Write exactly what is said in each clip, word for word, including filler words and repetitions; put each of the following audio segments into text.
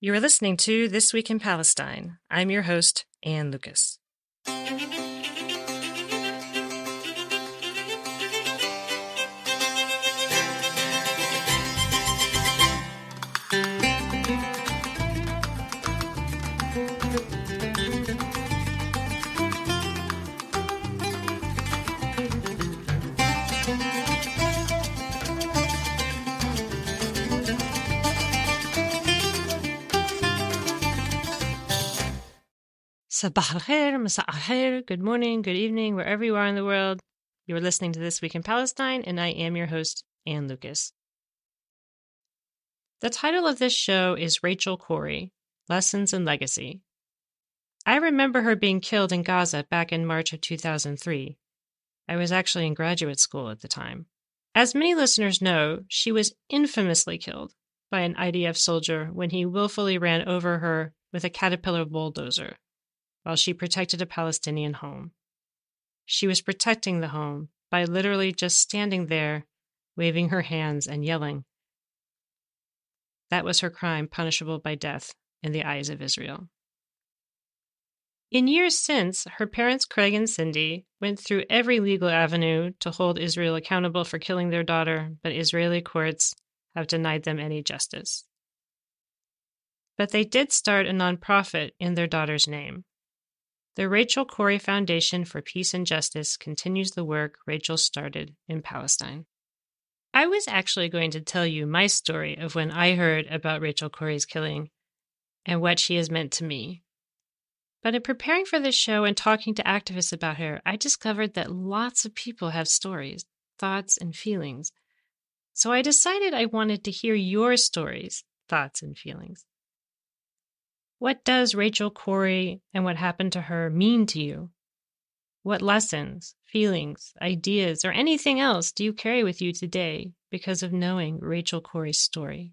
You are listening to This Week in Palestine. I'm your host, Ann Lucas. Sabah al-khair, masa al-khair, good morning, good evening, wherever you are in the world. You are listening to This Week in Palestine, and I am your host, Ann Lucas. The title of this show is Rachel Corrie, Lessons and Legacy. I remember her being killed in Gaza back in March of two thousand three. I was actually in graduate school at the time. As many listeners know, she was infamously killed by an I D F soldier when he willfully ran over her with a Caterpillar bulldozer while she protected a Palestinian home. She was protecting the home by literally just standing there, waving her hands and yelling. That was her crime, punishable by death in the eyes of Israel. In years since, her parents, Craig and Cindy, went through every legal avenue to hold Israel accountable for killing their daughter, but Israeli courts have denied them any justice. But they did start a nonprofit in their daughter's name. The Rachel Corrie Foundation for Peace and Justice continues the work Rachel started in Palestine. I was actually going to tell you my story of when I heard about Rachel Corrie's killing and what she has meant to me. But in preparing for this show and talking to activists about her, I discovered that lots of people have stories, thoughts, and feelings. So I decided I wanted to hear your stories, thoughts, and feelings. What does Rachel Corrie and what happened to her mean to you? What lessons, feelings, ideas, or anything else do you carry with you today because of knowing Rachel Corrie's story?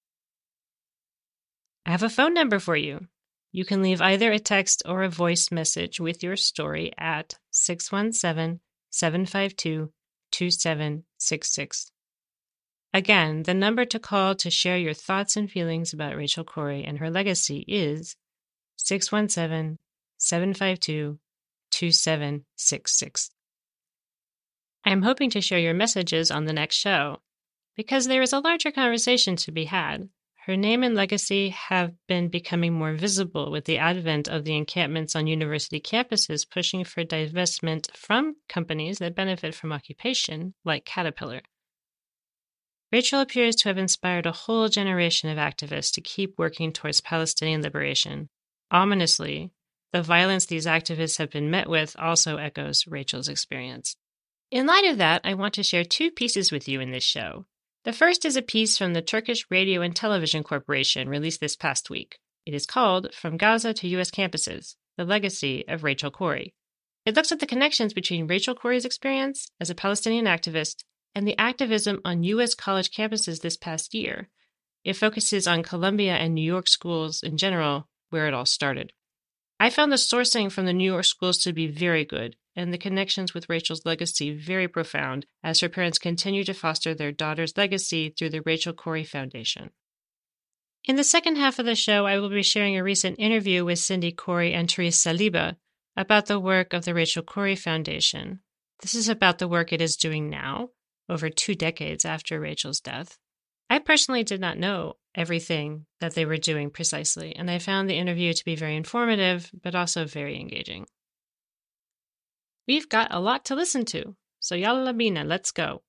I have a phone number for you. You can leave either a text or a voice message with your story at six one seven, seven five two, two seven six six. Again, the number to call to share your thoughts and feelings about Rachel Corrie and her legacy is six one seven, seven five two, two seven six six. I am hoping to share your messages on the next show because there is a larger conversation to be had. Her name and legacy have been becoming more visible with the advent of the encampments on university campuses pushing for divestment from companies that benefit from occupation, like Caterpillar. Rachel appears to have inspired a whole generation of activists to keep working towards Palestinian liberation. Ominously, the violence these activists have been met with also echoes Rachel's experience. In light of that, I want to share two pieces with you in this show. The first is a piece from the Turkish Radio and Television Corporation released this past week. It is called From Gaza to U S Campuses, The Legacy of Rachel Corrie. It looks at the connections between Rachel Corrie's experience as a Palestinian activist and the activism on U S college campuses this past year. It focuses on Columbia and New York schools in general, where it all started. I found the sourcing from the New York schools to be very good, and the connections with Rachel's legacy very profound as her parents continue to foster their daughter's legacy through the Rachel Corrie Foundation. In the second half of the show, I will be sharing a recent interview with Cindy Corrie and Therese Saliba about the work of the Rachel Corrie Foundation. This is about the work it is doing now, over two decades after Rachel's death. I personally did not know everything that they were doing precisely, and I found the interview to be very informative, but also very engaging. We've got a lot to listen to, so yalla bina, let's go.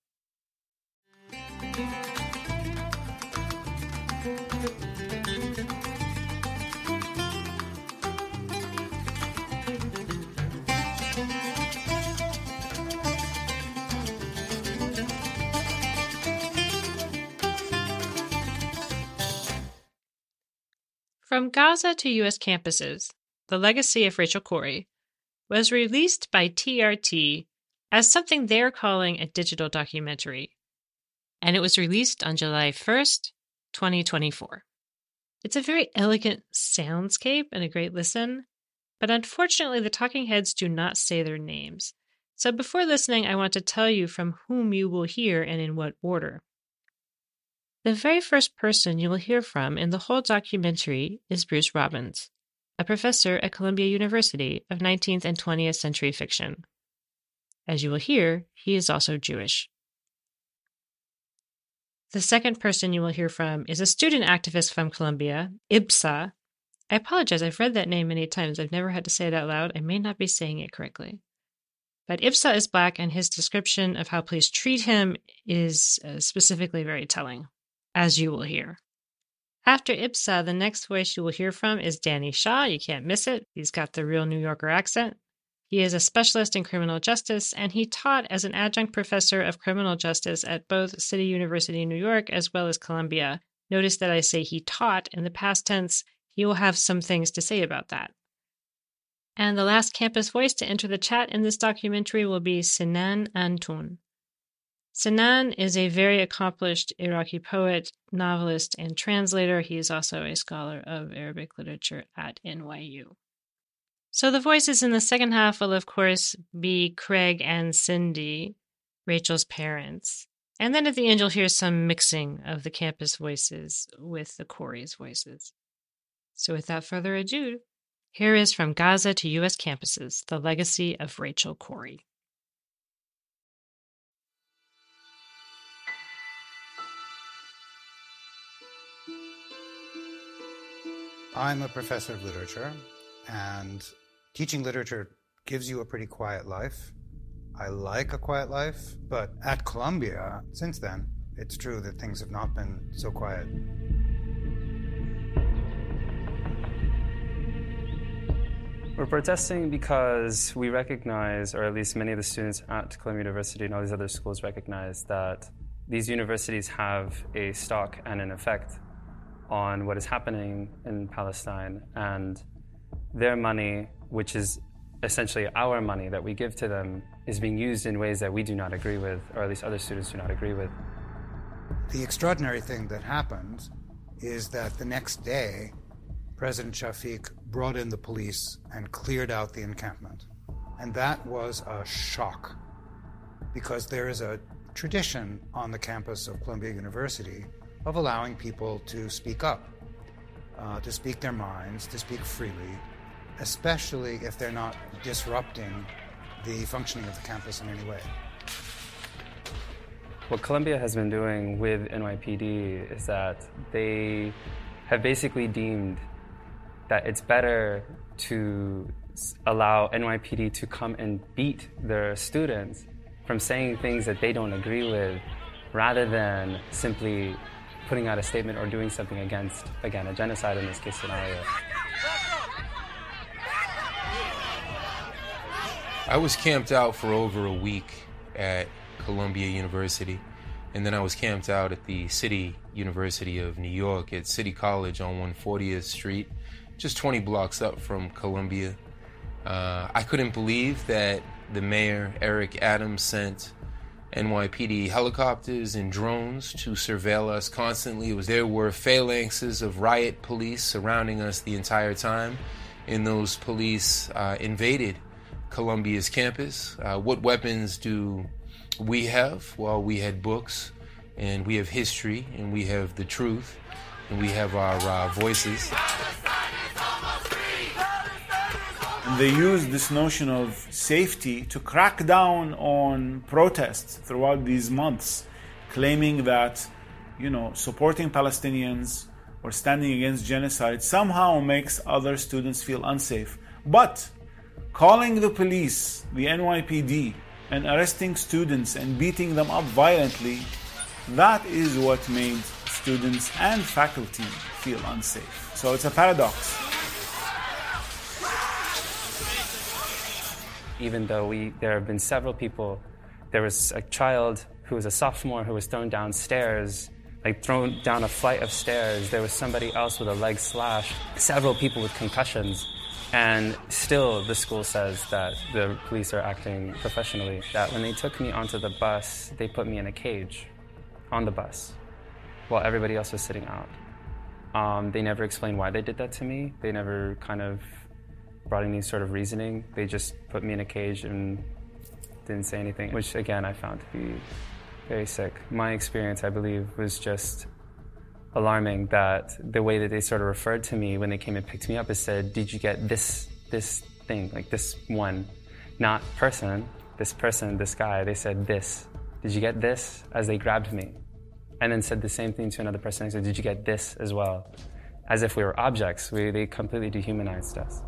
From Gaza to U S Campuses, The Legacy of Rachel Corrie was released by T R T as something they're calling a digital documentary, and it was released on July first, twenty twenty-four. It's a very elegant soundscape and a great listen, but unfortunately the talking heads do not say their names. So before listening, I want to tell you from whom you will hear and in what order. The very first person you will hear from in the whole documentary is Bruce Robbins, a professor at Columbia University of nineteenth and twentieth century fiction. As you will hear, he is also Jewish. The second person you will hear from is a student activist from Columbia, Ibsa. I apologize, I've read that name many times. I've never had to say it out loud. I may not be saying it correctly. But Ibsa is Black, and his description of how police treat him is uh, specifically very telling, as you will hear. After Ibsa, the next voice you will hear from is Danny Shaw. You can't miss it. He's got the real New Yorker accent. He is a specialist in criminal justice, and he taught as an adjunct professor of criminal justice at both City University, New York, as well as Columbia. Notice that I say he taught in the past tense. He will have some things to say about that. And the last campus voice to enter the chat in this documentary will be Sinan Antoun. Sinan is a very accomplished Iraqi poet, novelist, and translator. He is also a scholar of Arabic literature at N Y U. So the voices in the second half will, of course, be Craig and Cindy, Rachel's parents. And then at the end, you'll hear some mixing of the campus voices with the Corey's voices. So without further ado, here is From Gaza to U S Campuses, The Legacy of Rachel Corey. I'm a professor of literature, and teaching literature gives you a pretty quiet life. I like a quiet life, but at Columbia, since then, it's true that things have not been so quiet. We're protesting because we recognize, or at least many of the students at Columbia University and all these other schools recognize, that these universities have a stock and an effect on what is happening in Palestine, and their money, which is essentially our money that we give to them, is being used in ways that we do not agree with, or at least other students do not agree with. The extraordinary thing that happened is that the next day, President Shafiq brought in the police and cleared out the encampment. And that was a shock, because there is a tradition on the campus of Columbia University of allowing people to speak up, uh, to speak their minds, to speak freely, especially if they're not disrupting the functioning of the campus in any way. What Columbia has been doing with N Y P D is that they have basically deemed that it's better to allow N Y P D to come and beat their students from saying things that they don't agree with, rather than simply putting out a statement or doing something against, again, a genocide in this case scenario. I was camped out for over a week at Columbia University, and then I was camped out at the City University of New York at City College on one hundred fortieth Street, just twenty blocks up from Columbia. Uh, I couldn't believe that the mayor, Eric Adams, sent N Y P D helicopters and drones to surveil us constantly. It was, there were phalanxes of riot police surrounding us the entire time, and those police uh, invaded Columbia's campus. Uh, what weapons do we have? Well, we had books, and we have history, and we have the truth, and we have our uh, voices. They use this notion of safety to crack down on protests throughout these months, claiming that, you know, supporting Palestinians or standing against genocide somehow makes other students feel unsafe. But calling the police, the N Y P D, and arresting students and beating them up violently, that is what made students and faculty feel unsafe. So it's a paradox. Even though we, there have been several people, there was a child who was a sophomore who was thrown downstairs, like thrown down a flight of stairs. There was somebody else with a leg slashed, several people with concussions. And still the school says that the police are acting professionally, that when they took me onto the bus, they put me in a cage on the bus while everybody else was sitting out. Um, they never explained why they did that to me. They never kind of brought any sort of reasoning. They just put me in a cage and didn't say anything, which again I found to be very sick. My experience, I believe, was just alarming that the way that they sort of referred to me when they came and picked me up is said, did you get this, this thing, like this one, not person, this person, this guy, they said this. Did you get this? As they grabbed me. And then said the same thing to another person. They said, did you get this as well? As if we were objects. We, they completely dehumanized us.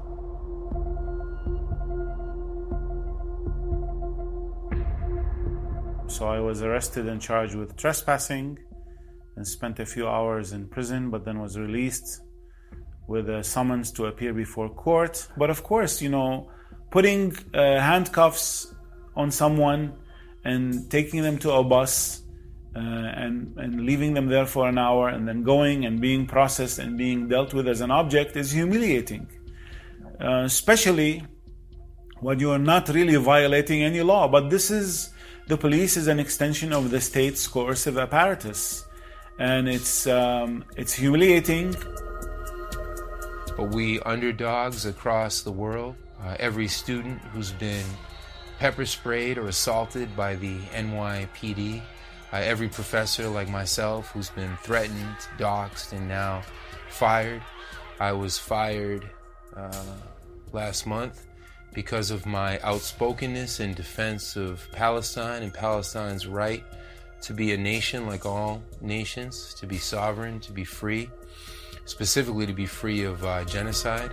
So I was arrested and charged with trespassing and spent a few hours in prison, but then was released with a summons to appear before court. But of course, you know, putting uh, handcuffs on someone and taking them to a bus uh, and, and leaving them there for an hour and then going and being processed and being dealt with as an object is humiliating. Uh, especially when you are not really violating any law. But this is, the police is an extension of the state's coercive apparatus. And it's um, it's humiliating. But we underdogs across the world, uh, every student who's been pepper sprayed or assaulted by the N Y P D, uh, every professor like myself who's been threatened, doxxed, and now fired. I was fired uh, last month because of my outspokenness in defense of Palestine and Palestine's right to be a nation like all nations, to be sovereign, to be free, specifically to be free of uh, genocide.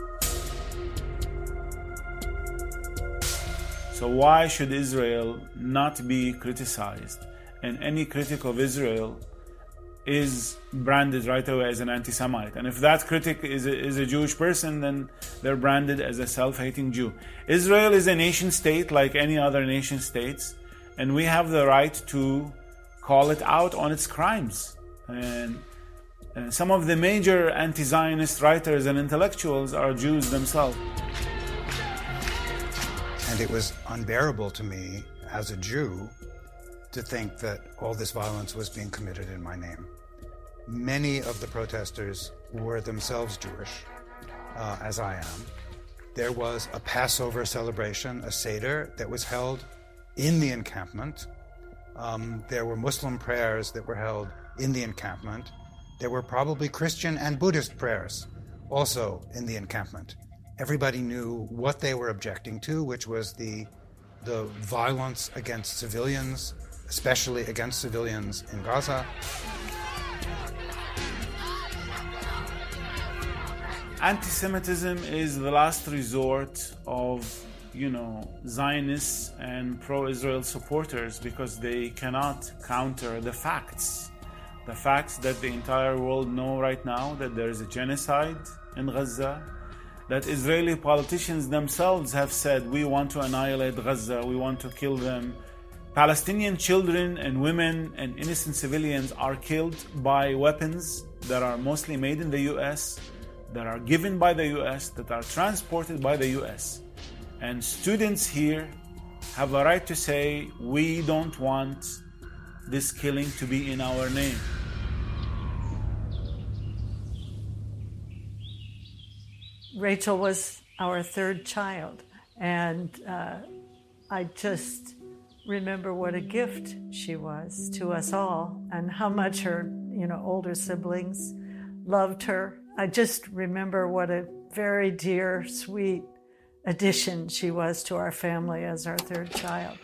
So why should Israel not be criticized? And any critic of Israel is branded right away as an anti-Semite. And if that critic is a, is a Jewish person, then they're branded as a self-hating Jew. Israel is a nation state like any other nation states, and we have the right to call it out on its crimes. And, and some of the major anti-Zionist writers and intellectuals are Jews themselves. And it was unbearable to me as a Jew to think that all this violence was being committed in my name. Many of the protesters were themselves Jewish, uh, as I am. There was a Passover celebration, a Seder, that was held in the encampment. Um, there were Muslim prayers that were held in the encampment. There were probably Christian and Buddhist prayers also in the encampment. Everybody knew what they were objecting to, which was the, the violence against civilians, especially against civilians in Gaza. Anti-Semitism is the last resort of, you know, Zionists and pro-Israel supporters because they cannot counter the facts. The facts that the entire world know right now, that there is a genocide in Gaza, that Israeli politicians themselves have said, we want to annihilate Gaza, we want to kill them. Palestinian children and women and innocent civilians are killed by weapons that are mostly made in the U S, that are given by the U S, that are transported by the U S. And students here have a right to say, we don't want this killing to be in our name. Rachel was our third child, and uh, I just remember what a gift she was to us all, and how much her, you know, older siblings loved her. I just remember what a very dear, sweet addition she was to our family as our third child.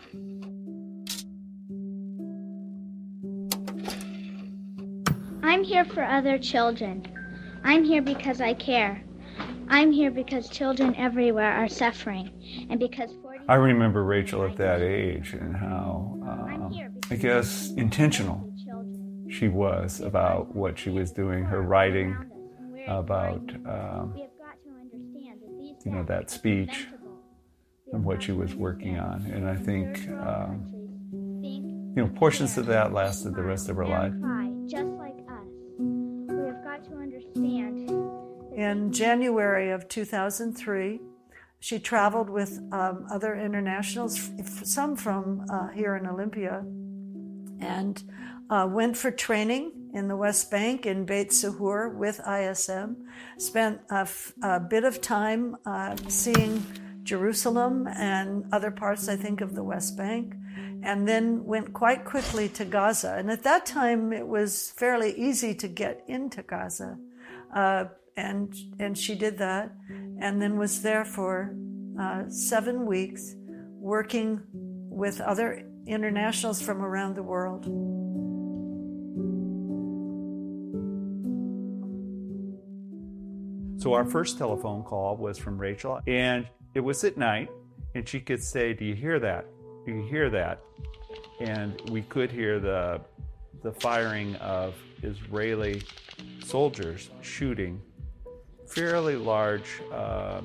I'm here for other children. I'm here because I care. I'm here because children everywhere are suffering, and because forty I remember Rachel at that age and how, um, I guess, intentional she was about what she was doing, her writing about, um, you know, that speech and what she was working on. And I think, um, you know, portions of that lasted the rest of her life. Just like us, we have got to understand. In January of two thousand three, she traveled with um, other internationals, some from uh, here in Olympia, and uh, went for training in the West Bank in Beit Sahur with I S M, spent a, f- a bit of time uh, seeing Jerusalem and other parts, I think, of the West Bank, and then went quite quickly to Gaza. And at that time, it was fairly easy to get into Gaza. Uh, and and she did that, and then was there for uh, seven weeks, working with other internationals from around the world. So our first telephone call was from Rachel, and it was at night, and she could say, "Do you hear that? Do you hear that?" And we could hear the the firing of Israeli soldiers shooting fairly large, uh,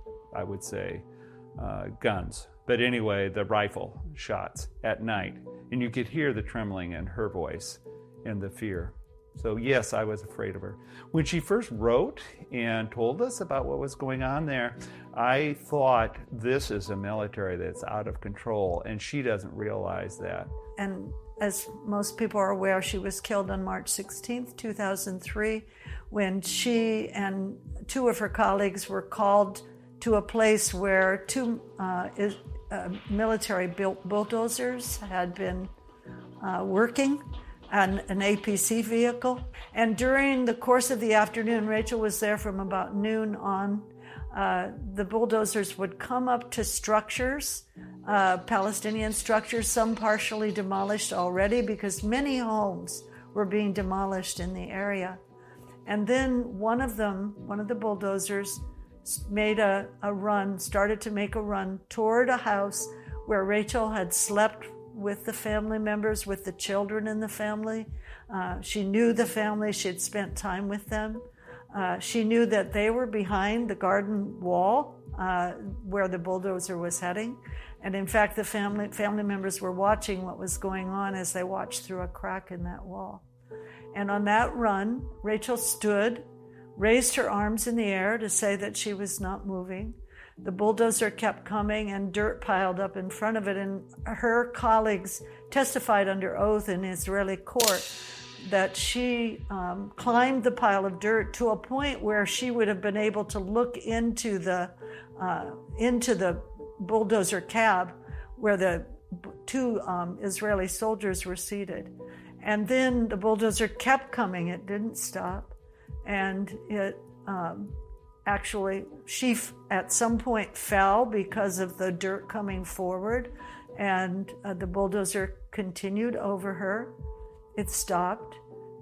I would say, uh, guns. But anyway, the rifle shots at night. And you could hear the trembling in her voice and the fear. So yes, I was afraid of her. When she first wrote and told us about what was going on there, I thought, this is a military that's out of control, and she doesn't realize that. And as most people are aware, she was killed on March sixteenth, two thousand three, when she and two of her colleagues were called to a place where two uh, is, uh, military-built bulldozers had been uh, working on an A P C vehicle. And during the course of the afternoon, Rachel was there from about noon on. Uh, the bulldozers would come up to structures, uh, Palestinian structures, some partially demolished already because many homes were being demolished in the area. And then one of them, one of the bulldozers, made a, a run, started to make a run toward a house where Rachel had slept with the family members, with the children in the family. Uh, she knew the family, she had spent time with them. Uh, she knew that they were behind the garden wall uh, where the bulldozer was heading. And in fact, the family family members were watching what was going on as they watched through a crack in that wall. And on that run, Rachel stood, raised her arms in the air to say that she was not moving. The bulldozer kept coming and dirt piled up in front of it. And her colleagues testified under oath in Israeli court that she um, climbed the pile of dirt to a point where she would have been able to look into the uh, into the bulldozer cab where the two um, Israeli soldiers were seated. And then the bulldozer kept coming. It didn't stop. And it um, actually, she f- at some point fell because of the dirt coming forward. And uh, the bulldozer continued over her. It stopped,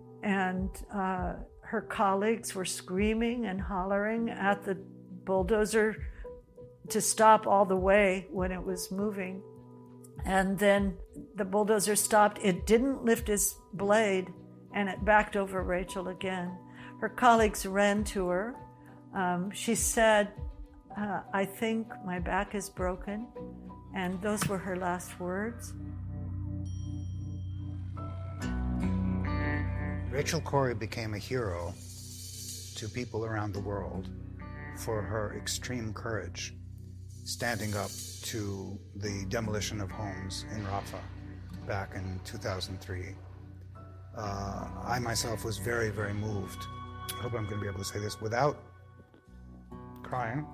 and uh, her colleagues were screaming and hollering at the bulldozer to stop all the way when it was moving. And then the bulldozer stopped. It didn't lift its blade, and it backed over Rachel again. Her colleagues ran to her. Um, she said, uh, I think my back is broken. And those were her last words. Rachel Corrie became a hero to people around the world for her extreme courage, standing up to the demolition of homes in Rafah back in two thousand three. Uh, I myself was very, very moved. I hope I'm going to be able to say this without crying.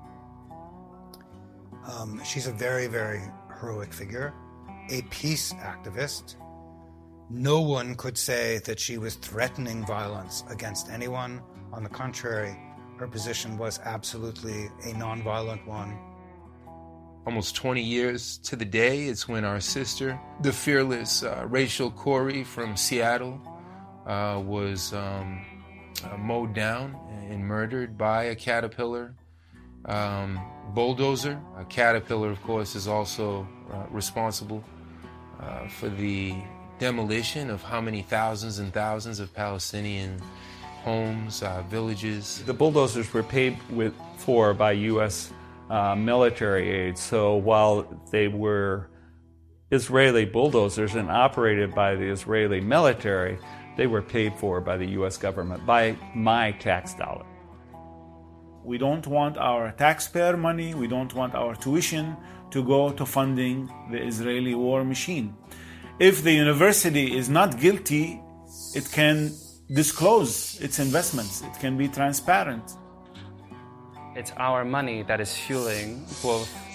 Um, she's a very, very heroic figure, a peace activist. No one could say that she was threatening violence against anyone. On the contrary, her position was absolutely a nonviolent one. Almost twenty years to the day, it's when our sister, the fearless uh, Rachel Corrie from Seattle, uh, was um, uh, mowed down and murdered by a Caterpillar um, bulldozer. A Caterpillar, of course, is also uh, responsible uh, for the demolition of how many thousands and thousands of Palestinian homes, uh, villages. The bulldozers were paid with, for by U S uh, military aid. So while they were Israeli bulldozers and operated by the Israeli military, they were paid for by the U S government, by my tax dollar. We don't want our taxpayer money, we don't want our tuition to go to funding the Israeli war machine. If the university is not guilty, it can disclose its investments. It can be transparent. It's our money that is fueling both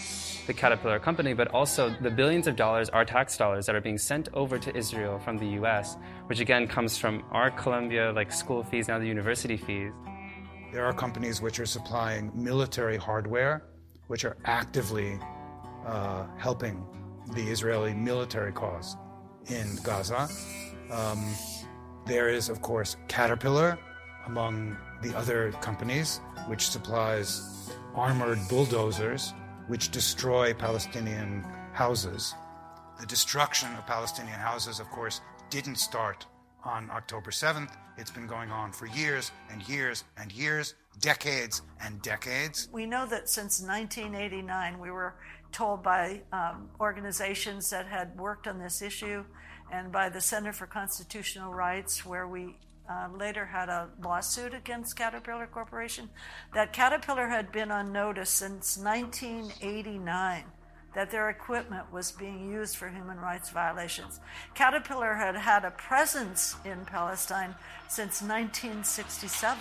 the Caterpillar company, but also the billions of dollars, our tax dollars, that are being sent over to Israel from the U S, which again comes from our Columbia like school fees, now the university fees. There are companies which are supplying military hardware, which are actively uh, helping the Israeli military cause in Gaza. Um, there is, of course, Caterpillar, among the other companies, which supplies armored bulldozers which destroy Palestinian houses. The destruction of Palestinian houses, of course, didn't start on October seventh. It's been going on for years and years and years, decades and decades. We know that since nineteen eighty-nine, we were told by um, organizations that had worked on this issue and by the Center for Constitutional Rights, where we uh, later had a lawsuit against Caterpillar Corporation, that Caterpillar had been on notice since nineteen eighty-nine that their equipment was being used for human rights violations. Caterpillar had had a presence in Palestine since nineteen sixty-seven.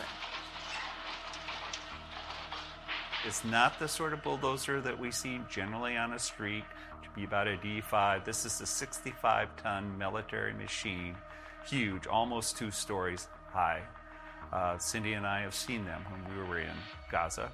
It's not the sort of bulldozer that we see generally on a street, to be about a D five. This is a sixty-five ton military machine, huge, almost two stories high. Uh, Cindy and I have seen them when we were in Gaza.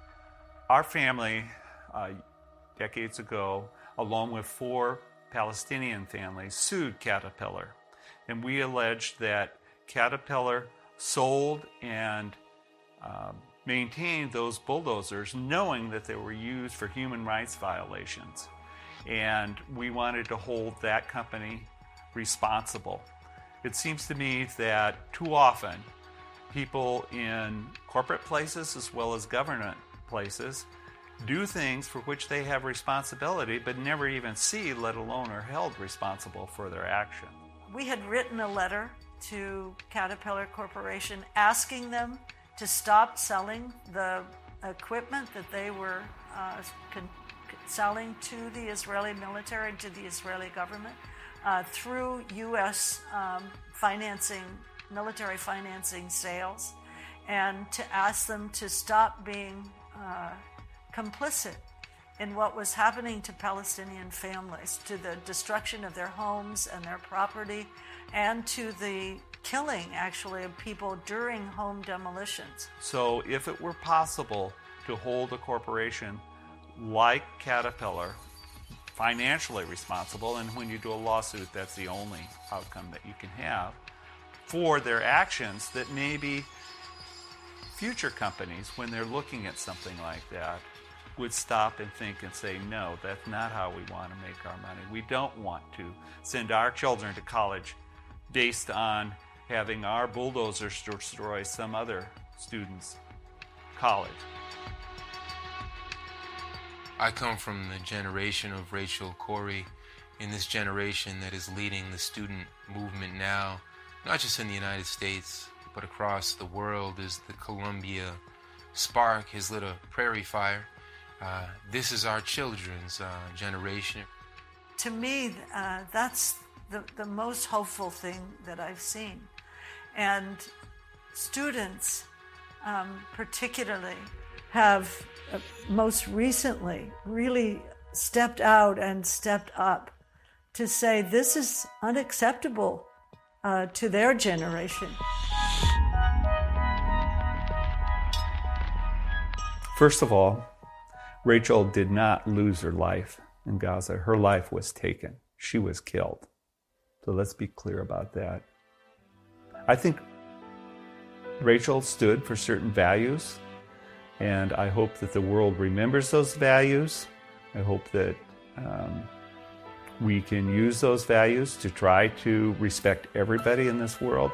Our family, uh, decades ago, along with four Palestinian families, sued Caterpillar. And we alleged that Caterpillar sold and um, maintained those bulldozers knowing that they were used for human rights violations. And we wanted to hold that company responsible. It seems to me that too often people in corporate places as well as government places do things for which they have responsibility but never even see, let alone are held responsible for their action. We had written a letter to Caterpillar Corporation asking them to stop selling the equipment that they were uh, con- selling to the Israeli military and to the Israeli government uh, through U S um, financing, military financing sales, and to ask them to stop being uh, complicit in what was happening to Palestinian families, to the destruction of their homes and their property, and to the killing, actually, of people during home demolitions. So if it were possible to hold a corporation like Caterpillar financially responsible, and when you do a lawsuit, that's the only outcome that you can have, for their actions, that maybe future companies, when they're looking at something like that, would stop and think and say, no, that's not how we want to make our money. We don't want to send our children to college based on having our bulldozers destroy some other student's college. I come from the generation of Rachel Corrie, in this generation that is leading the student movement now, not just in the United States, but across the world. As the Columbia spark has lit a prairie fire, uh, this is our children's uh, generation. To me, uh, that's the, the most hopeful thing that I've seen. And students, um, particularly, have uh, most recently really stepped out and stepped up to say this is unacceptable uh, to their generation. First of all, Rachel did not lose her life in Gaza. Her life was taken. She was killed. So let's be clear about that. I think Rachel stood for certain values, and I hope that the world remembers those values. I hope that um, we can use those values to try to respect everybody in this world.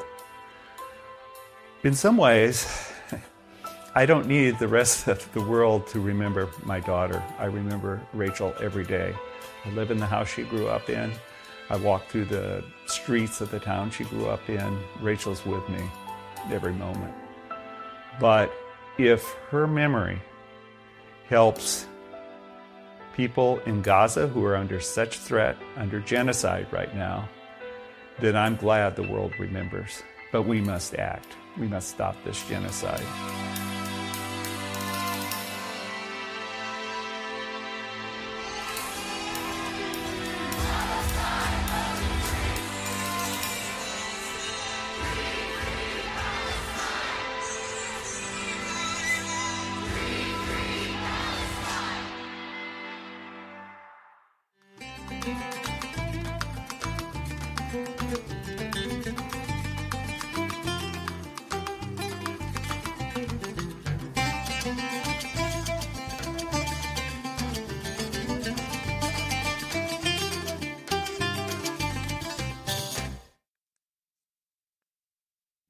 In some ways, I don't need the rest of the world to remember my daughter. I remember Rachel every day. I live in the house she grew up in. I walk through the streets of the town she grew up in. Rachel's with me every moment. But if her memory helps people in Gaza who are under such threat, under genocide right now, then I'm glad the world remembers. But we must act. We must stop this genocide.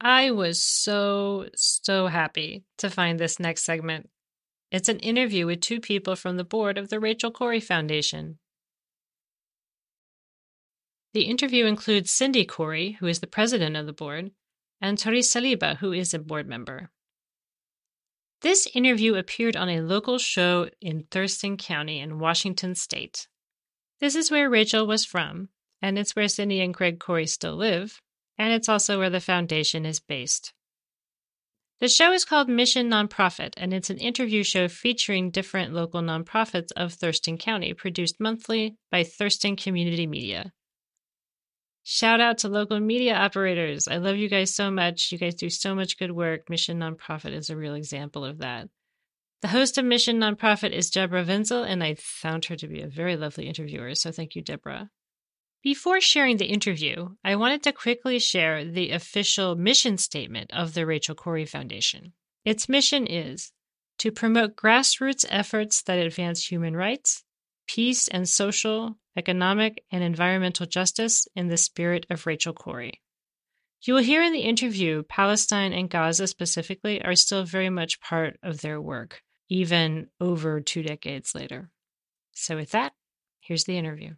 I was so, so happy to find this next segment. It's an interview with two people from the board of the Rachel Corrie Foundation. The interview includes Cindy Corrie, who is the president of the board, and Therese Saliba, who is a board member. This interview appeared on a local show in Thurston County in Washington State. This is where Rachel was from, and it's where Cindy and Craig Corrie still live, and it's also where the foundation is based. The show is called Mission Nonprofit, and it's an interview show featuring different local nonprofits of Thurston County, produced monthly by Thurston Community Media. Shout out to local media operators. I love you guys so much. You guys do so much good work. Mission Nonprofit is a real example of that. The host of Mission Nonprofit is Deborah Wenzel, and I found her to be a very lovely interviewer, so thank you, Deborah. Before sharing the interview, I wanted to quickly share the official mission statement of the Rachel Corrie Foundation. Its mission is to promote grassroots efforts that advance human rights, peace, and social, economic, and environmental justice in the spirit of Rachel Corrie. You will hear in the interview, Palestine and Gaza specifically are still very much part of their work, even over two decades later. So with that, here's the interview.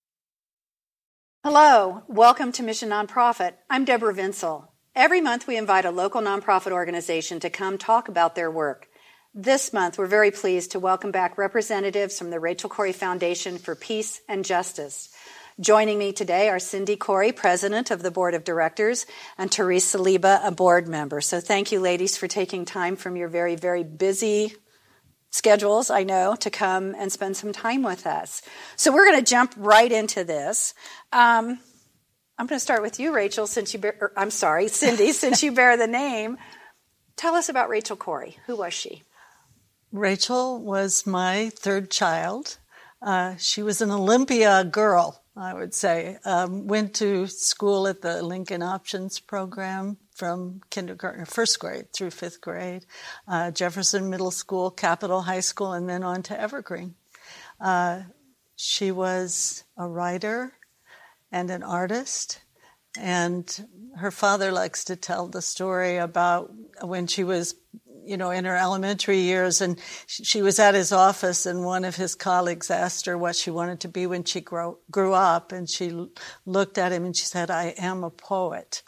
Hello, welcome to Mission Nonprofit. I'm Deborah Wenzel. Every month we invite a local nonprofit organization to come talk about their work. This month, we're very pleased to welcome back representatives from the Rachel Corrie Foundation for Peace and Justice. Joining me today are Cindy Corrie, President of the Board of Directors, and Therese Saliba, a board member. So thank you, ladies, for taking time from your very, very busy schedules, I know, to come and spend some time with us. So we're going to jump right into this. Um, I'm going to start with you, Rachel, since you bear, or, I'm sorry, Cindy, since you bear the name. Tell us about Rachel Corrie. Who was she? Rachel was my third child. Uh, she was an Olympia girl, I would say. Um, went to school at the Lincoln Options program from kindergarten, first grade through fifth grade, uh, Jefferson Middle School, Capitol High School, and then on to Evergreen. Uh, she was a writer and an artist, and her father likes to tell the story about when she was you know, in her elementary years, and she was at his office, and one of his colleagues asked her what she wanted to be when she grow, grew up, and she looked at him and she said, "I am a poet."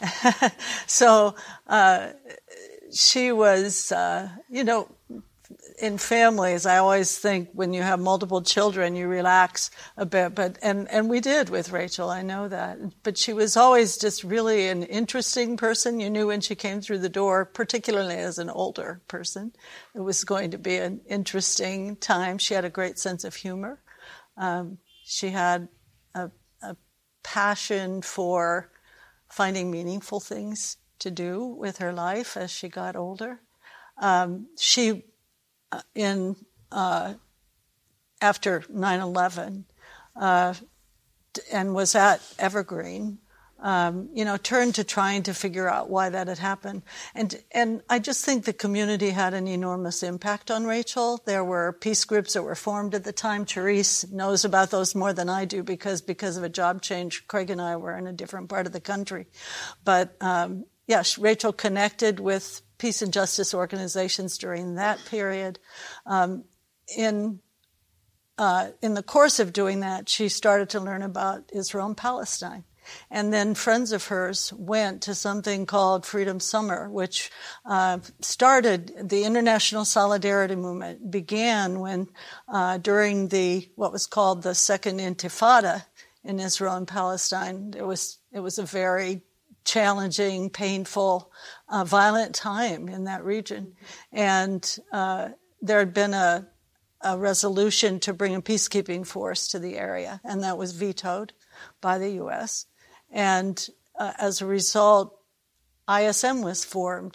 So uh, she was, uh, you know, in families, I always think when you have multiple children, you relax a bit. But and, and we did with Rachel, I know that. But she was always just really an interesting person. You knew when she came through the door, particularly as an older person, it was going to be an interesting time. She had a great sense of humor. Um, she had a, a passion for finding meaningful things to do with her life as she got older. Um, she in uh, after nine eleven uh, and was at Evergreen, um, you know, turned to trying to figure out why that had happened. And and I just think the community had an enormous impact on Rachel. There were peace groups that were formed at the time. Therese knows about those more than I do because because of a job change, Craig and I were in a different part of the country. But um, yes, Rachel connected with peace and justice organizations during that period. Um, in uh, in the course of doing that, she started to learn about Israel and Palestine. And then friends of hers went to something called Freedom Summer, which uh, started the international solidarity movement, began when uh, during the what was called the Second Intifada in Israel and Palestine. It was it was a very challenging, painful, uh, violent time in that region. And uh, there had been a, a resolution to bring a peacekeeping force to the area, and that was vetoed by the U S. And uh, as a result, I S M was formed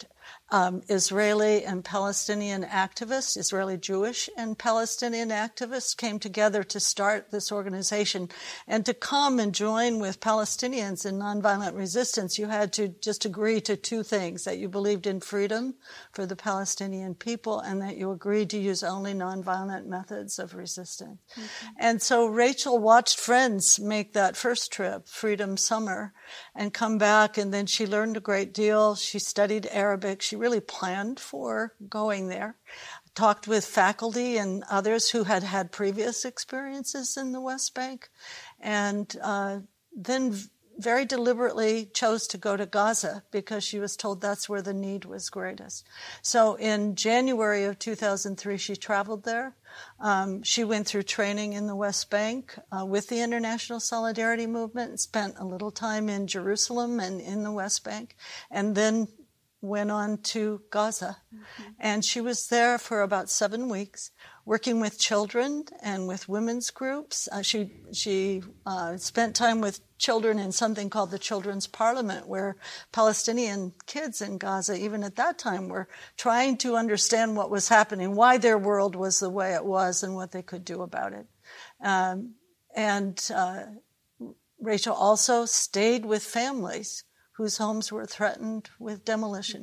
um, Israeli and Palestinian activists, Israeli Jewish and Palestinian activists came together to start this organization. And to come and join with Palestinians in nonviolent resistance, you had to just agree to two things: that you believed in freedom for the Palestinian people and that you agreed to use only nonviolent methods of resistance. Mm-hmm. And so Rachel watched friends make that first trip, Freedom Summer, and come back, and then she learned a great deal. She studied Arabic. She really planned for going there, talked with faculty and others who had had previous experiences in the West Bank, and uh, then very deliberately chose to go to Gaza because she was told that's where the need was greatest. So in January of two thousand three, she traveled there. Um, she went through training in the West Bank uh, with the International Solidarity Movement and spent a little time in Jerusalem and in the West Bank, and then went on to Gaza. Mm-hmm. And she was there for about seven weeks, working with children and with women's groups. Uh, she she uh, spent time with children in something called the Children's Parliament, where Palestinian kids in Gaza, even at that time, were trying to understand what was happening, why their world was the way it was, and what they could do about it. Um, and uh, Rachel also stayed with families whose homes were threatened with demolition.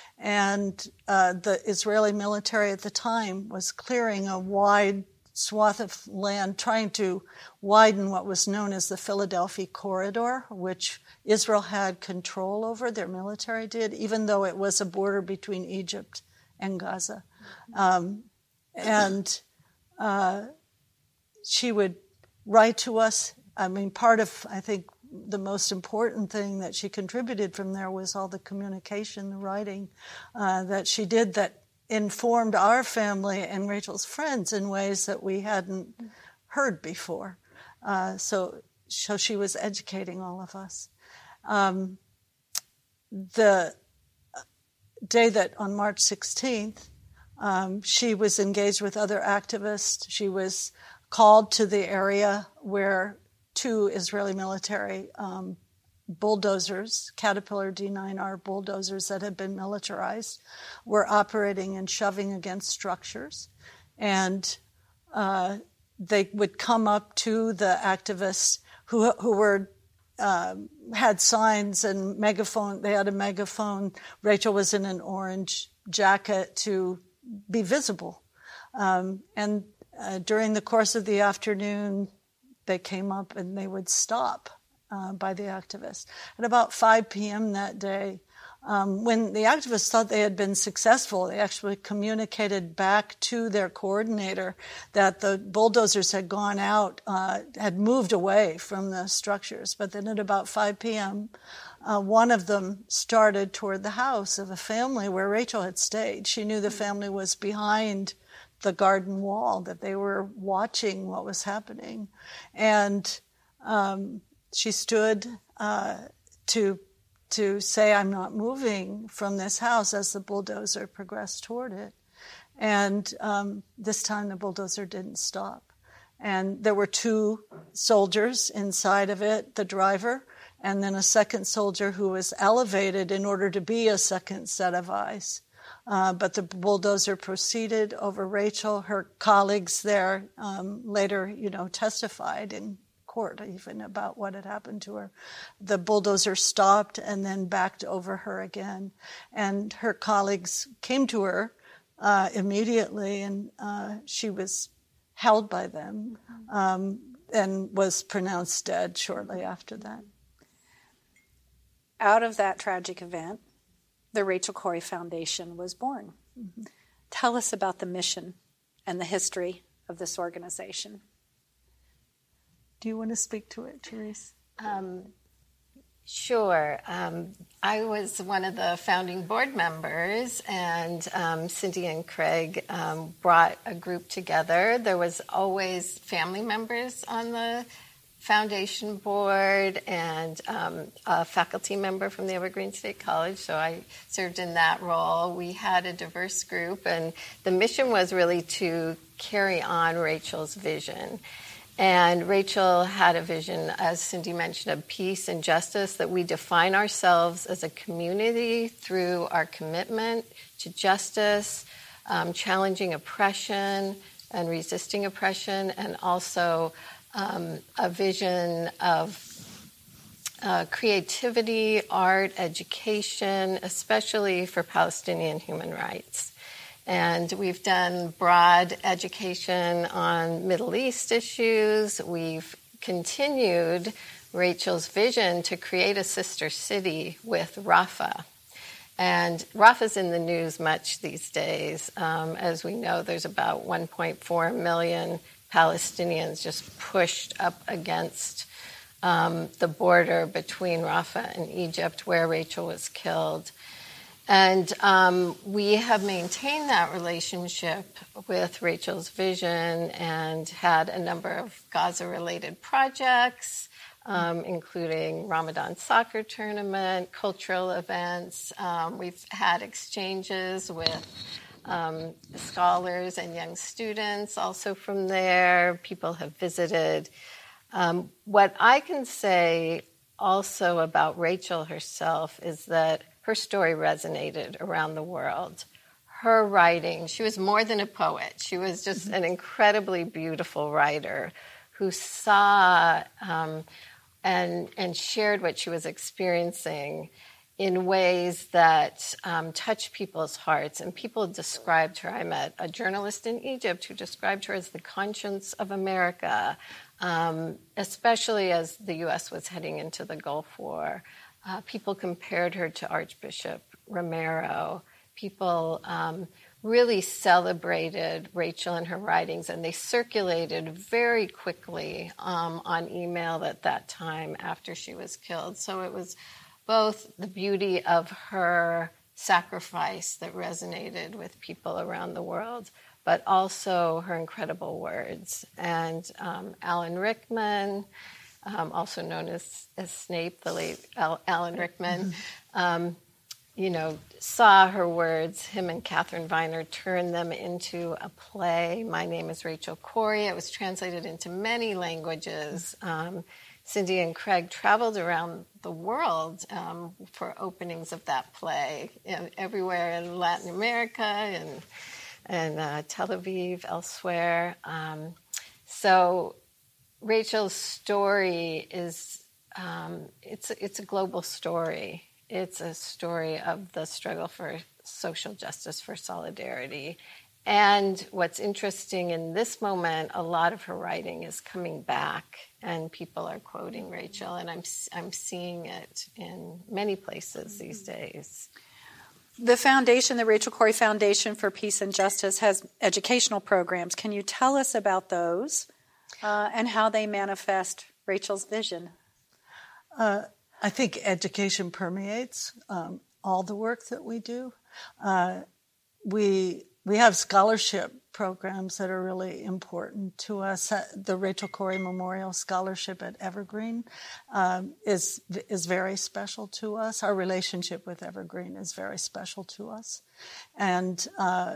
And uh, the Israeli military at the time was clearing a wide swath of land, trying to widen what was known as the Philadelphia Corridor, which Israel had control over, their military did, even though it was a border between Egypt and Gaza. Um, and uh, she would write to us. I mean, part of, I think, the most important thing that she contributed from there was all the communication, the writing uh, that she did that informed our family and Rachel's friends in ways that we hadn't heard before. Uh, so, so she was educating all of us. Um, the day that on March sixteenth, um, she was engaged with other activists. She was called to the area where two Israeli military um, bulldozers, Caterpillar D nine R bulldozers that had been militarized, were operating and shoving against structures. And uh, they would come up to the activists who who were uh, had signs and megaphone. They had a megaphone. Rachel was in an orange jacket to be visible. Um, and uh, during the course of the afternoon, they came up and they would stop uh, by the activists. At about five p.m. that day, um, when the activists thought they had been successful, they actually communicated back to their coordinator that the bulldozers had gone out, uh, had moved away from the structures. But then at about five p.m., uh, one of them started toward the house of a family where Rachel had stayed. She knew the family was behind the garden wall, that they were watching what was happening. And um, she stood uh, to to say, I'm not moving from this house as the bulldozer progressed toward it. And um, this time the bulldozer didn't stop. And there were two soldiers inside of it, the driver, and then a second soldier who was elevated in order to be a second set of eyes. Uh, but the bulldozer proceeded over Rachel. Her colleagues there um, later, you know, testified in court even about what had happened to her. The bulldozer stopped and then backed over her again. And her colleagues came to her uh, immediately, and uh, she was held by them um, and was pronounced dead shortly after that. Out of that tragic event, the Rachel Corrie Foundation was born. Mm-hmm. Tell us about the mission and the history of this organization. Do you want to speak to it, Therese? Um, sure. Um, I was one of the founding board members, and um, Cindy and Craig um, brought a group together. There was always family members on the foundation board and um, a faculty member from the Evergreen State College, so I served in that role. We had a diverse group, and the mission was really to carry on Rachel's vision. And Rachel had a vision, as Cindy mentioned, of peace and justice, that we define ourselves as a community through our commitment to justice, um, challenging oppression and resisting oppression, and also um, a vision of uh, creativity, art, education, especially for Palestinian human rights. And we've done broad education on Middle East issues. We've continued Rachel's vision to create a sister city with Rafah. And Rafah's in the news much these days. Um, as we know, there's about one point four million Palestinians just pushed up against um, the border between Rafah and Egypt, where Rachel was killed. And um, we have maintained that relationship with Rachel's vision and had a number of Gaza-related projects, um, including Ramadan soccer tournament, cultural events. Um, we've had exchanges with um, scholars and young students also from there. People have visited. Um, what I can say also about Rachel herself is that her story resonated around the world. Her writing, she was more than a poet. She was just an incredibly beautiful writer who saw um, and, and shared what she was experiencing in ways that um, touched people's hearts. And people described her. I met a journalist in Egypt who described her as the conscience of America, um, especially as the U S was heading into the Gulf War. Uh, people compared her to Archbishop Romero. People um, really celebrated Rachel and her writings, and they circulated very quickly um, on email at that time after she was killed. So it was both the beauty of her sacrifice that resonated with people around the world, but also her incredible words. And um, Alan Rickman, Um, also known as, as Snape, the late Al- Alan Rickman, um, you know, saw her words. Him and Catherine Viner turned them into a play. My Name is Rachel Corrie. It was translated into many languages. Um, Cindy and Craig traveled around the world um, for openings of that play, you know, everywhere in Latin America and, and uh, Tel Aviv, elsewhere. Um, so Rachel's story is, um, it's, it's a global story. It's a story of the struggle for social justice, for solidarity. And what's interesting in this moment, a lot of her writing is coming back and people are quoting Rachel, and I'm, I'm seeing it in many places these days. The foundation, the Rachel Corrie Foundation for Peace and Justice, has educational programs. Can you tell us about those? Uh, and how they manifest Rachel's vision? Uh, I think education permeates um, all the work that we do. Uh, we we have scholarship programs that are really important to us. Uh, the Rachel Corrie Memorial Scholarship at Evergreen um, is is very special to us. Our relationship with Evergreen is very special to us, and uh,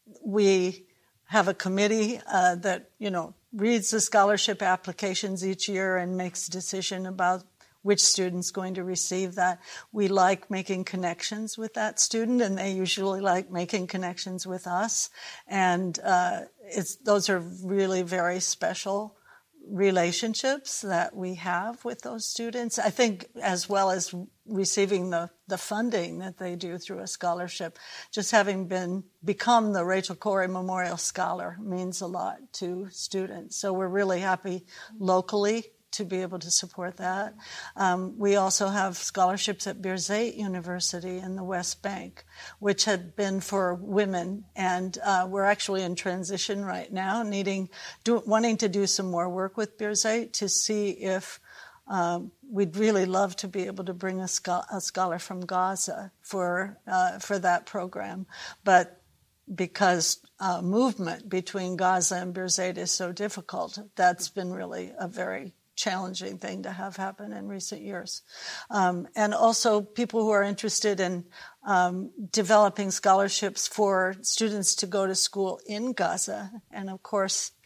we have a committee uh, that you know. reads the scholarship applications each year and makes a decision about which student's going to receive that. We like making connections with that student, and they usually like making connections with us. And uh, it's those are really very special relationships that we have with those students. I think as well as receiving the, the funding that they do through a scholarship, just having been become the Rachel Corrie Memorial Scholar means a lot to students. So we're really happy locally to be able to support that. Um, we also have scholarships at Birzeit University in the West Bank, which had been for women, and uh, we're actually in transition right now, needing, do, wanting to do some more work with Birzeit to see if um, we'd really love to be able to bring a, scho- a scholar from Gaza for uh, for that program, but because uh, movement between Gaza and Birzeit is so difficult, that's been really a very challenging thing to have happen in recent years. Um, and also people who are interested in um, developing scholarships for students to go to school in Gaza. And of course,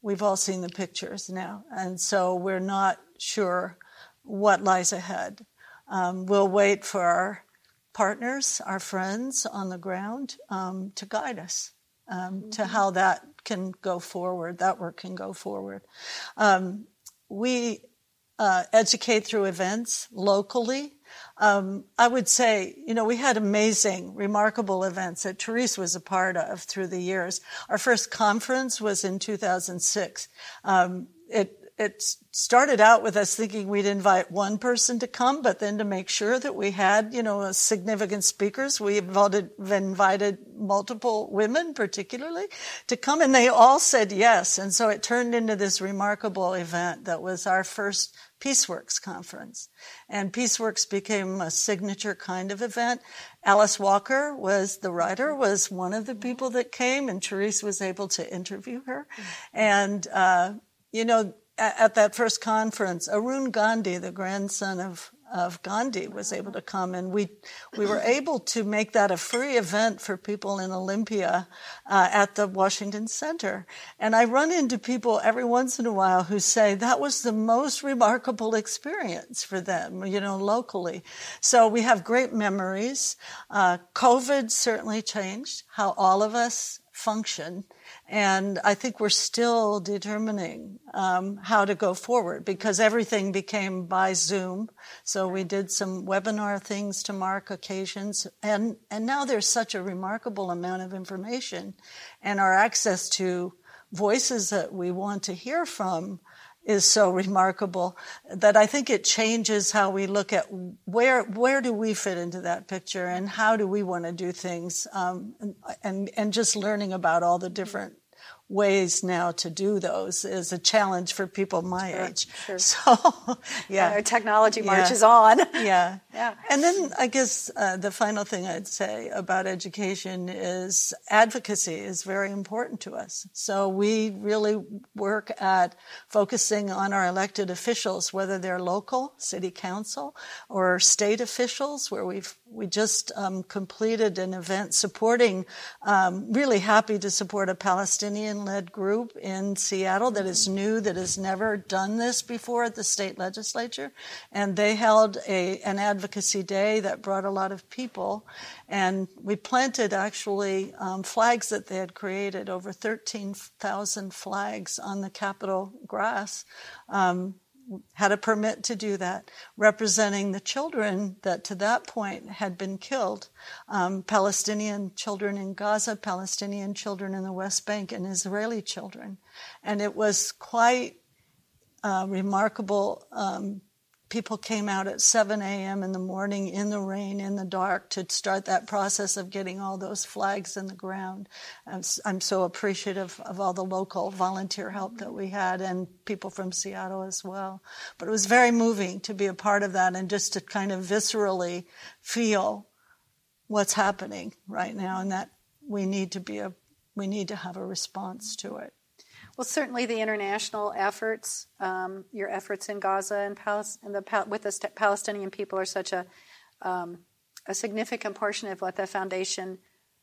we've all seen the pictures now, and so we're not sure what lies ahead. Um, we'll wait for our partners, our friends on the ground, um, to guide us um, mm-hmm. to how that can go forward, that work can go forward. Um, we uh, educate through events locally. Um, I would say, you know, we had amazing, remarkable events that Therese was a part of through the years. Our first conference was in two thousand six. Um, it It started out with us thinking we'd invite one person to come, but then to make sure that we had, you know, significant speakers, we invited, invited multiple women particularly to come, and they all said yes. And so it turned into this remarkable event that was our first PeaceWorks conference. And PeaceWorks became a signature kind of event. Alice Walker was the writer, was one of the people that came, and Therese was able to interview her. And, uh, you know, at that first conference, Arun Gandhi, the grandson of, of Gandhi, was able to come, and we we were able to make that a free event for people in Olympia uh, at the Washington Center. And I run into people every once in a while who say that was the most remarkable experience for them, you know, locally. So we have great memories. Uh, COVID certainly changed how all of us function. And I think we're still determining um, how to go forward, because everything became by Zoom. So we did some webinar things to mark occasions. And, and now there's such a remarkable amount of information, and our access to voices that we want to hear from is so remarkable that I think it changes how we look at where where do we fit into that picture, and how do we want to do things, um, and, and and just learning about all the different ways now to do those is a challenge for people my sure, age. Sure. So, yeah. And our technology yeah. marches on. yeah. yeah. And then I guess uh, the final thing I'd say about education is advocacy is very important to us. So we really work at focusing on our elected officials, whether they're local, city council, or state officials, where we've we just um, completed an event supporting, um, really happy to support a Palestinian-led group in Seattle that is new, that has never done this before at the state legislature. And they held a an advocacy day that brought a lot of people. And we planted actually um, flags that they had created, over thirteen thousand flags on the Capitol grass. Um, had a permit to do that, representing the children that to that point had been killed, um, Palestinian children in Gaza, Palestinian children in the West Bank, and Israeli children. And it was quite uh, remarkable. Um, people came out at seven a.m. in the morning, in the rain, in the dark, to start that process of getting all those flags in the ground. I'm, I'm so appreciative of all the local volunteer help that we had, and people from Seattle as well. But it was very moving to be a part of that, and just to kind of viscerally feel what's happening right now, and that we need to be a we need to have a response to it. Well, certainly the international efforts, um, your efforts in Gaza and, Palis- and the with the st- Palestinian people are such a um, a significant portion of what the foundation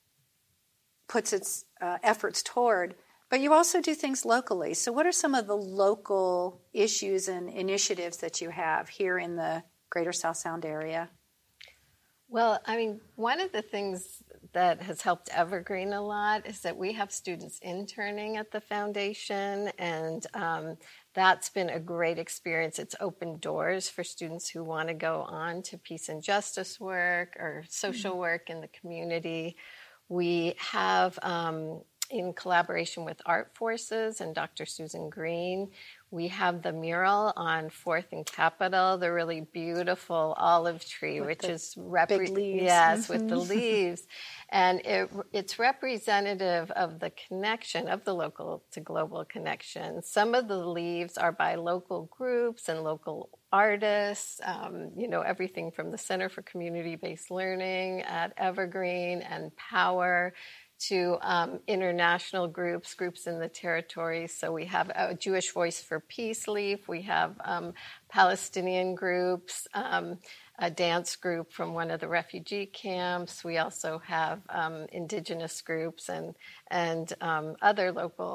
puts its uh, efforts toward. But you also do things locally. So what are some of the local issues and initiatives that you have here in the Greater South Sound area? Well, I mean, one of the things that has helped Evergreen a lot is that we have students interning at the foundation, and um, that's been a great experience. It's opened doors for students who want to go on to peace and justice work or social mm-hmm. work in the community. We have, um, in collaboration with Art Forces and Doctor Susan Green, we have the mural on Fourth and Capitol, the really beautiful olive tree, with which is repre- big leaves. Yes, mm-hmm. with the leaves. And it, it's representative of the connection, of the local to global connection. Some of the leaves are by local groups and local artists, um, you know, everything from the Center for Community-Based Learning at Evergreen and Power to um, international groups, groups in the territories. So we have a Jewish Voice for Peace leaf. We have um, Palestinian groups, um, a dance group from one of the refugee camps. We also have um, indigenous groups and and um, other local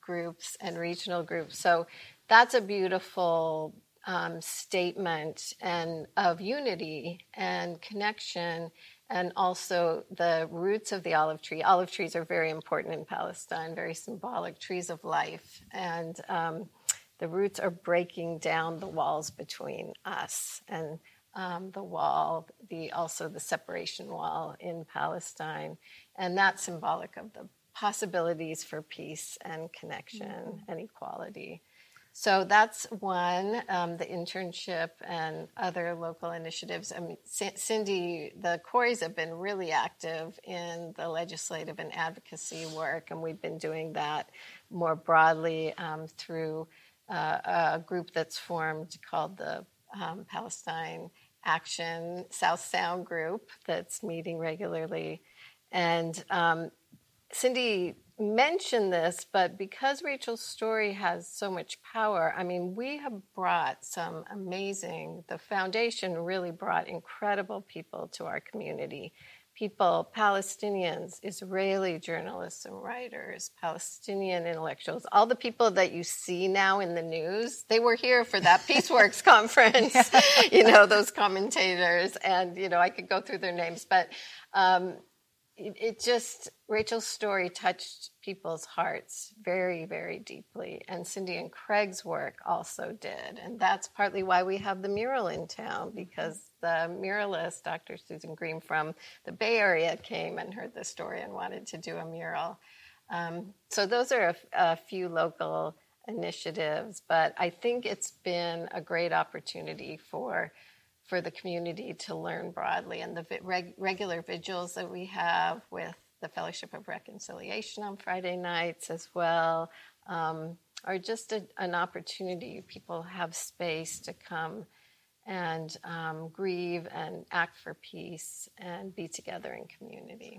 groups and regional groups. So that's a beautiful um, statement and of unity and connection, and also the roots of the olive tree. Olive trees are very important in Palestine, very symbolic, trees of life. And um, the roots are breaking down the walls between us and um, the wall, the also the separation wall in Palestine. And that's symbolic of the possibilities for peace and connection mm-hmm. and equality. So that's one, um, the internship and other local initiatives. I mean, C- Cindy, the Corys have been really active in the legislative and advocacy work, and we've been doing that more broadly um, through uh, a group that's formed called the um, Palestine Action South Sound Group that's meeting regularly. And um, Cindy mentioned this, but because Rachel's story has so much power, I mean, we have brought some amazing, the foundation really brought incredible people to our community. People, Palestinians, Israeli journalists and writers, Palestinian intellectuals, all the people that you see now in the news, they were here for that Peaceworks conference, yeah. you know, those commentators, and, you know, I could go through their names, but um, it, it just, Rachel's story touched people's hearts very, very deeply. And Cindy and Craig's work also did. And that's partly why we have the mural in town, because the muralist, Doctor Susan Green from the Bay Area, came and heard the story and wanted to do a mural. Um, so those are a, a few local initiatives, but I think it's been a great opportunity for for the community to learn broadly. And the reg- regular vigils that we have with the Fellowship of Reconciliation on Friday nights as well um, are just a, an opportunity. People have space to come and um, grieve and act for peace and be together in community.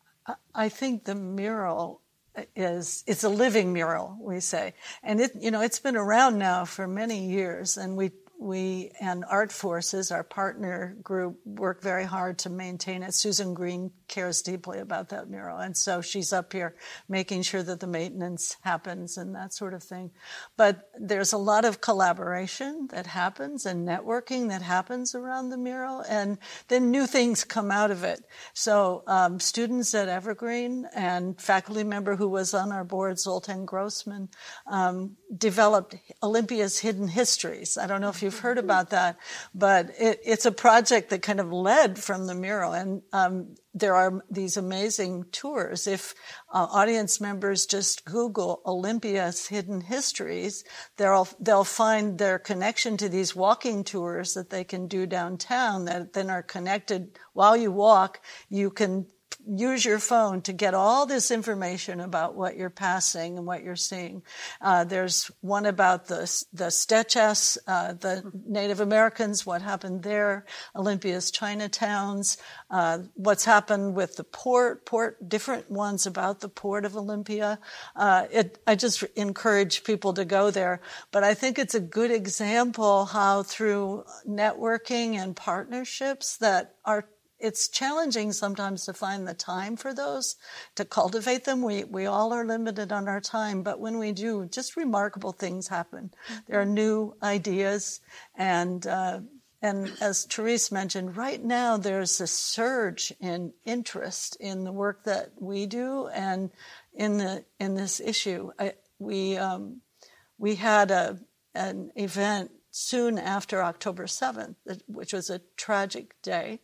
I think the mural is, it's a living mural, we say. And it, you know, it's been around now for many years, and we We and Art Forces, our partner group, work very hard to maintain it. Susan Green cares deeply about that mural, and so she's up here making sure that the maintenance happens and that sort of thing. But there's a lot of collaboration that happens and networking that happens around the mural, and then new things come out of it. So um, students at Evergreen and faculty member who was on our board, Zoltan Grossman, um, developed Olympia's Hidden Histories. I don't know if you've heard about that, but it, it's a project that kind of led from the mural, and um, there are these amazing tours. If uh, audience members just Google Olympia's Hidden Histories, they'll they'll find their connection to these walking tours that they can do downtown that then are connected. While you walk, you can use your phone to get all this information about what you're passing and what you're seeing. Uh, there's one about the the Stechas, uh, the Native Americans, what happened there, Olympia's Chinatowns, uh, what's happened with the port, port, different ones about the port of Olympia. Uh, it, I just encourage people to go there. But I think it's a good example how through networking and partnerships that are it's challenging sometimes to find the time for those, to cultivate them. We we all are limited on our time, but when we do, just remarkable things happen. There are new ideas, and uh, and as Therese mentioned, right now there's a surge in interest in the work that we do and in the in this issue. I, we um, we had a an event soon after October seventh, which was a tragic day.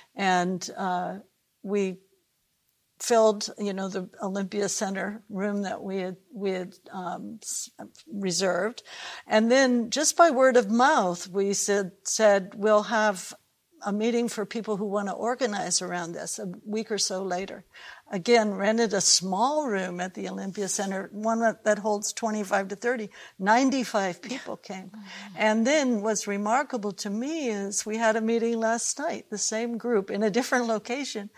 And uh, we filled, you know, the Olympia Center room that we had we had um, reserved, and then just by word of mouth, we said said we'll have a meeting for people who want to organize around this. A week or so later, again rented a small room at the Olympia Center, one that holds twenty-five to thirty. ninety-five people came. And then what's remarkable to me is we had a meeting last night, the same group in a different location,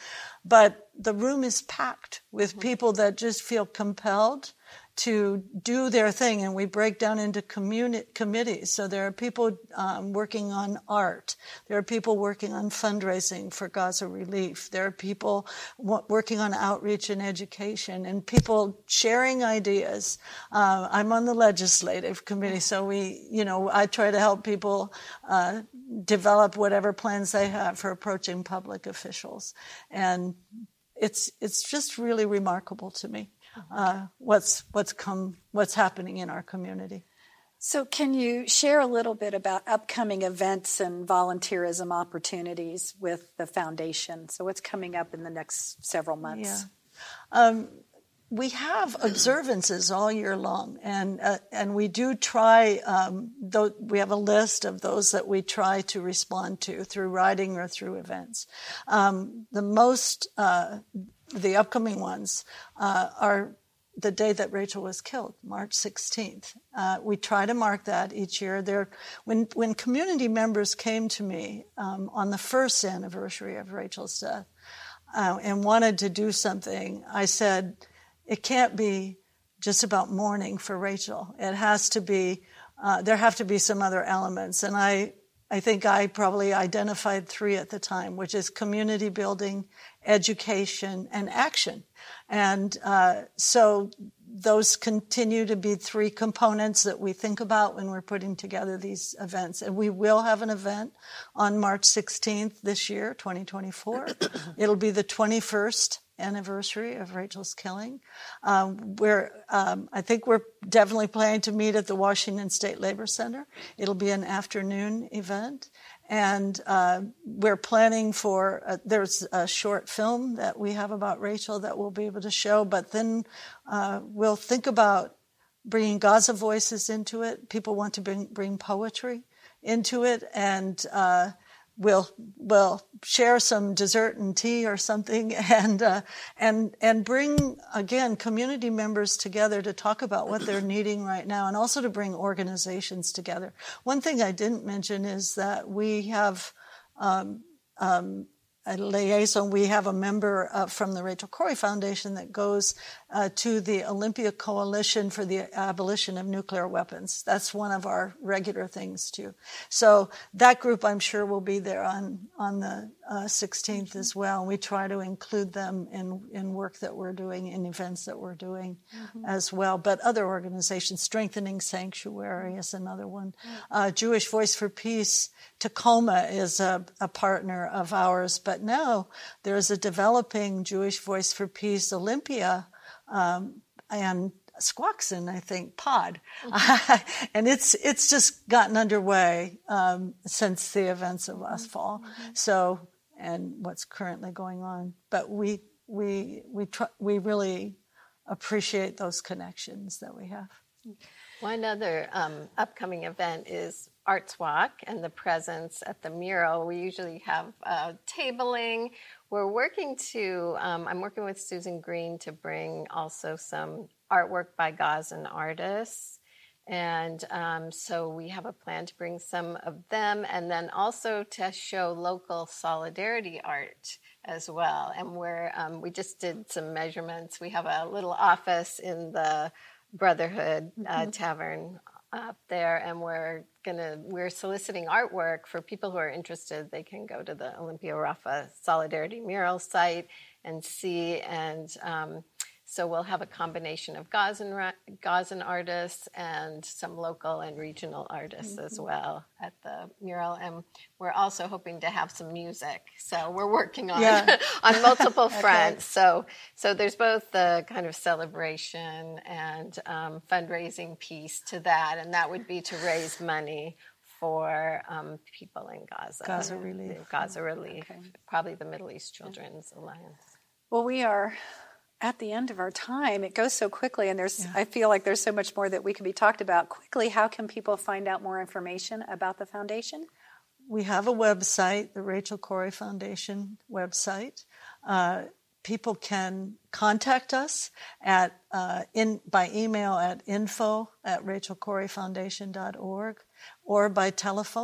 but the room is packed with people that just feel compelled to do their thing, and we break down into communi- committees. So there are people um, working on art. There are people working on fundraising for Gaza relief. There are people w- working on outreach and education, and people sharing ideas. Uh, I'm on the legislative committee, so we, you know, I try to help people uh, develop whatever plans they have for approaching public officials, and it's it's just really remarkable to me. Uh, what's what's come what's happening in our community. So can you share a little bit about upcoming events and volunteerism opportunities with the foundation? So what's coming up in the next several months? Yeah. Um, we have observances all year long, and uh, and we do try, um, th- we have a list of those that we try to respond to through writing or through events. Um, the most uh, The upcoming ones uh, are the day that Rachel was killed, March sixteenth. Uh, we try to mark that each year. There, when when community members came to me um, on the first anniversary of Rachel's death uh, and wanted to do something, I said, it can't be just about mourning for Rachel. It has to be, uh, there have to be some other elements. And I I think I probably identified three at the time, which is community building, education, and action. And uh, so those continue to be three components that we think about when we're putting together these events. And we will have an event on March sixteenth this year, twenty twenty-four. It'll be the twenty-first anniversary of Rachel's killing. Um, we're, um, I think we're definitely planning to meet at the Washington State Labor Center. It'll be an afternoon event. And uh, we're planning for, uh, there's a short film that we have about Rachel that we'll be able to show, but then uh, we'll think about bringing Gaza voices into it. People want to bring, bring poetry into it, and uh, we'll we'll share some dessert and tea or something, and uh, and and bring again community members together to talk about what they're needing right now, and also to bring organizations together. One thing I didn't mention is that we have um, um, a liaison. We have a member uh, from the Rachel Corrie Foundation that goes uh, to the Olympia Coalition for the Abolition of Nuclear Weapons. That's one of our regular things too. So that group, I'm sure, will be there on on the uh, sixteenth mm-hmm. as well. We try to include them in in work that we're doing, in events that we're doing mm-hmm. as well. But other organizations, Strengthening Sanctuary is another one. Mm-hmm. Uh, Jewish Voice for Peace Tacoma is a, a partner of ours, but now there's a developing Jewish Voice for Peace Olympia um, and Squaxin, I think, pod. Mm-hmm. And it's it's just gotten underway um, since the events of last fall. Mm-hmm. So, and what's currently going on. But we we we tr- we really appreciate those connections that we have. One other um, upcoming event is Arts Walk and the presence at the mural. We usually have uh, tabling. We're working to, um, I'm working with Susan Green to bring also some artwork by Gazan artists. And um, so we have a plan to bring some of them, and then also to show local solidarity art as well. And we're, um, we just did some measurements. We have a little office in the Brotherhood uh, mm-hmm. Tavern up there, and we're gonna we're soliciting artwork for people who are interested. They can go to the Olympia Rafa Solidarity Mural site and see, and um, so we'll have a combination of Gazan, Gazan artists and some local and regional artists mm-hmm. as well at the mural. And we're also hoping to have some music. So we're working on yeah. on multiple fronts. Okay. So so there's both the kind of celebration and um, fundraising piece to that, and that would be to raise money for um, people in Gaza. Gaza Relief. Gaza Relief, okay. Probably the Middle East Children's yeah. Alliance. Well, we are at the end of our time. It goes so quickly, and there's yeah. I feel like there's so much more that we could be talked about. Quickly, how can people find out more information about the foundation? We have a website, the Rachel Corrie Foundation website. Uh, people can contact us at uh, in by email at info at rachel corrie foundation dot org or by telephone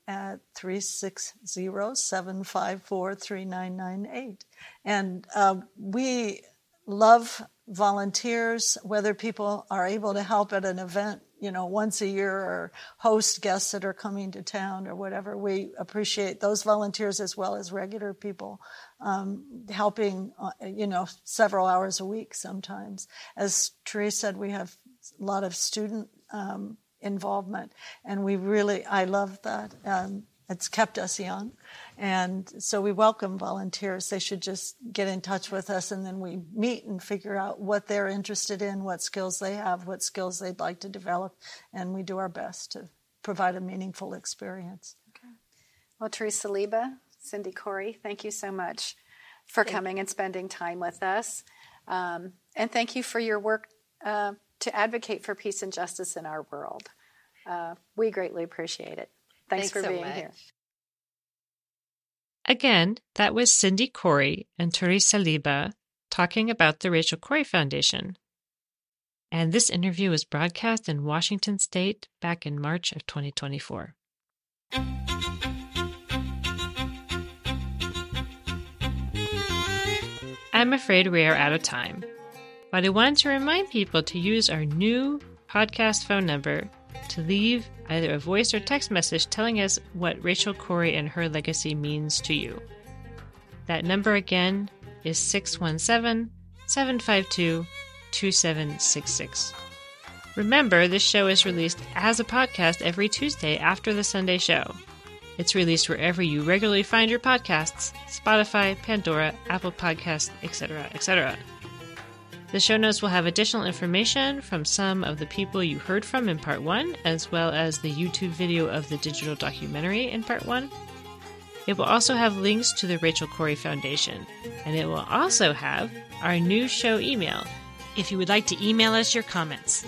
at three six zero, seven five four, three nine nine eight. And uh, we love volunteers, whether people are able to help at an event, you know, once a year, or host guests that are coming to town or whatever. We appreciate those volunteers as well as regular people um, helping, uh, you know, several hours a week sometimes. As Therese said, we have a lot of student um, involvement, and we really, I love that. Um, it's kept us young, and so we welcome volunteers. They should just get in touch with us, and then we meet and figure out what they're interested in, what skills they have, what skills they'd like to develop, and we do our best to provide a meaningful experience. Okay. Well, Therese Saliba, Cindy Corey, thank you so much for coming and spending time with us, um, and thank you for your work uh, to advocate for peace and justice in our world. Uh, we greatly appreciate it. Thanks, Thanks for so being much. Here. Again, that was Cindy Corey and Therese Saliba talking about the Rachel Corrie Foundation. And this interview was broadcast in Washington State back in March of twenty twenty-four. I'm afraid we are out of time, but I wanted to remind people to use our new podcast phone number to leave either a voice or text message telling us what Rachel Corrie and her legacy means to you. That number again is six one seven, seven five two, two seven six six. Remember, this show is released as a podcast every Tuesday after the Sunday show. It's released wherever you regularly find your podcasts: Spotify, Pandora, Apple Podcasts, et cetera, et cetera. The show notes will have additional information from some of the people you heard from in Part one, as well as the YouTube video of the digital documentary in Part one. It will also have links to the Rachel Corrie Foundation, and it will also have our new show email, if you would like to email us your comments.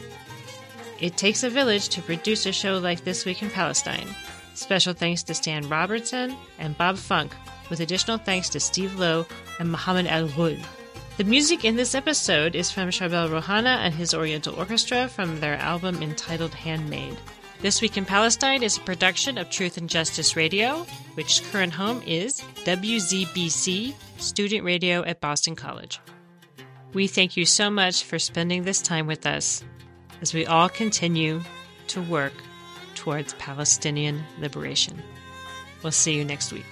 It takes a village to produce a show like This Week in Palestine. Special thanks to Stan Robertson and Bob Funk, with additional thanks to Steve Lowe and Mohammed Al-Ghul. The music in this episode is from Charbel Rohana and his Oriental Orchestra from their album entitled Handmade. This Week in Palestine is a production of Truth and Justice Radio, which current home is W Z B C, Student Radio at Boston College. We thank you so much for spending this time with us as we all continue to work towards Palestinian liberation. We'll see you next week.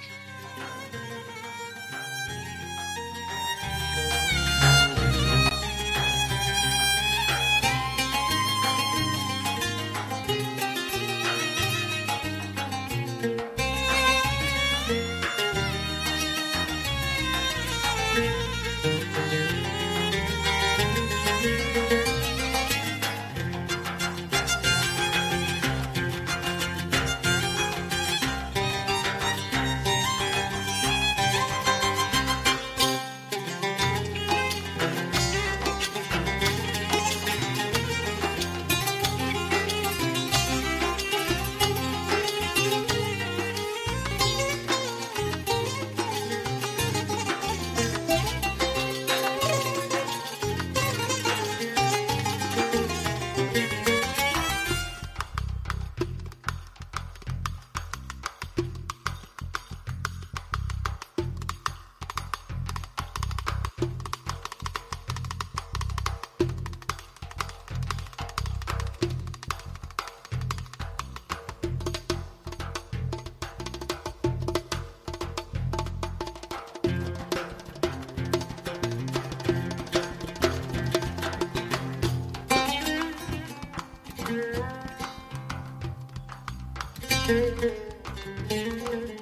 Thank you.